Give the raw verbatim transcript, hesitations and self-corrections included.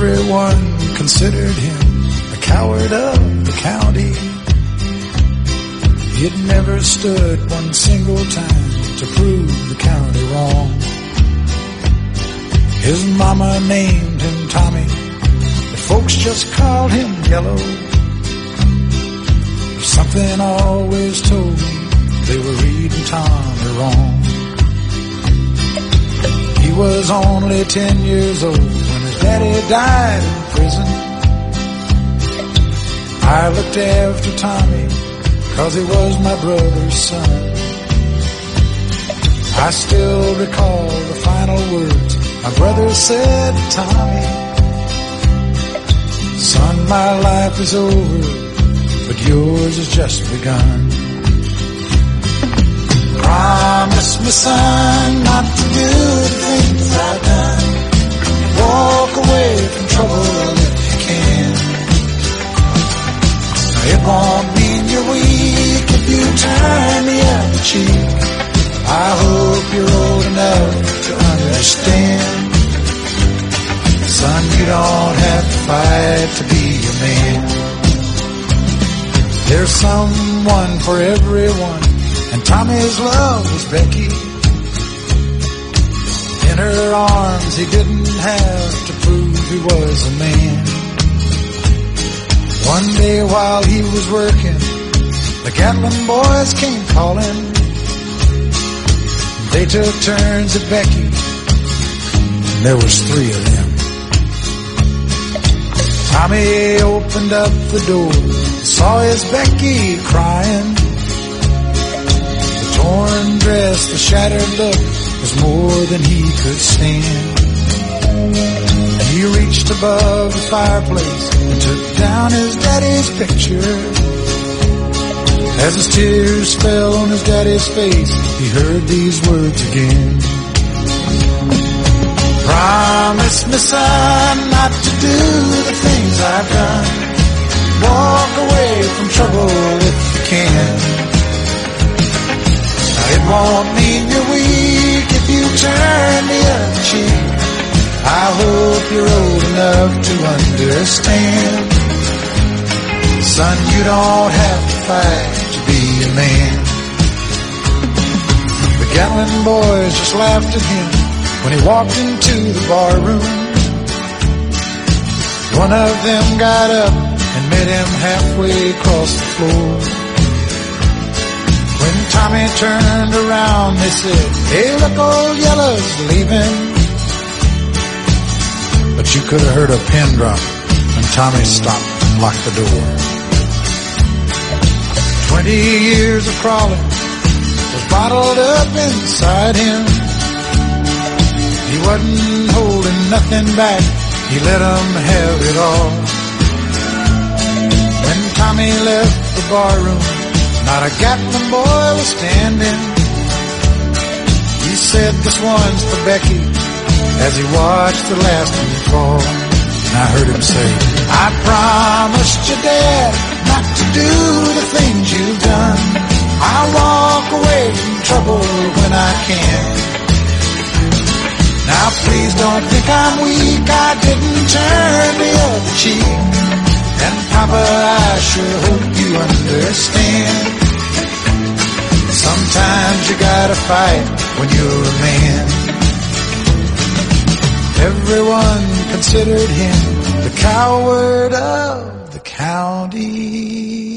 Everyone considered him the coward of the county. He'd never stood one single time to prove the county wrong. His mama named him Tommy, but folks just called him Yellow. Something always told me they were reading Tommy wrong. He was only ten years old when his daddy died in prison. I looked after Tommy 'cause he was my brother's son. I still recall the final words my brother said to Tommy. Son, my life is over, but yours has just begun. Promise me, son, not to do the things I've done. Walk away from trouble if you can. It won't mean you're weak if you turn the other cheek. I hope you're old enough to understand. Son, you don't have to fight to be a man. There's someone for everyone, and Tommy's love was Becky. In her arms he didn't have to prove he was a man. One day while he was working, the Gatlin boys came calling. They took turns at Becky, and there was three of them. Tommy opened up the door, saw his Becky crying. The torn dress, the shattered look was more than he could stand. He reached above the fireplace and took down his daddy's picture. As his tears fell on his daddy's face, he heard these words again. Promise me, son, not to do the things I've done. Walk away from trouble if you can. Now, it won't mean you're weak if you turn the other cheek. I hope you're old enough to understand. Son, you don't have to fight to be a man. The Gatlin boys just laughed at him when he walked into the bar room. One of them got up and met him halfway across the floor. When Tommy turned around, they said, hey, look, old Yellow's leaving. But you could have heard a pin drop when Tommy stopped and locked the door. Twenty years of crawling was bottled up inside him. He wasn't holding nothing back, he let them have it all. When Tommy left the bar room, not a Gatlin boy was standing. He said, this one's for Becky, as he watched the last one fall. And I heard him say, I promised your dad not to do the things you've done. I'll walk away from trouble when I can. Now please don't think I'm weak, I didn't turn the other cheek. And Papa, I sure hope you understand. Sometimes you gotta fight when you're a man. Everyone considered him the coward of the county.